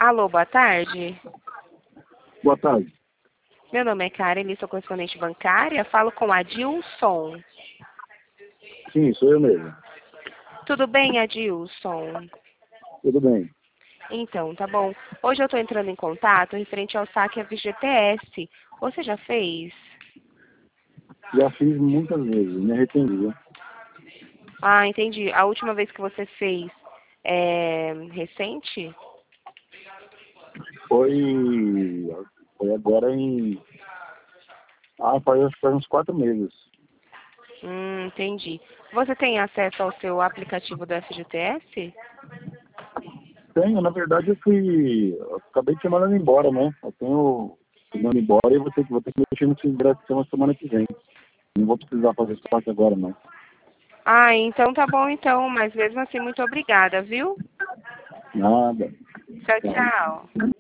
Alô, boa tarde. Boa tarde. Meu nome é Karen, sou correspondente bancária. Falo com Adilson. Sim, sou eu mesmo. Tudo bem, Adilson? Tudo bem. Então, tá bom. Hoje eu estou entrando em contato referente ao saque FGTS. Você já fez? Já fiz muitas vezes, me arrependi, viu? Ah, entendi. A última vez que você fez é recente? Foi agora em... faz uns 4 meses. Entendi. Você tem acesso ao seu aplicativo do FGTS? Tenho, na verdade, eu acabei te mandando embora, né? Eu tenho mandando embora e vou ter que mexer nesse ingresso na semana que vem. Não vou precisar fazer esse parte agora, não. Ah, então tá bom então, mas mesmo assim, muito obrigada, viu? Nada. Tchau, Tchau. tchau.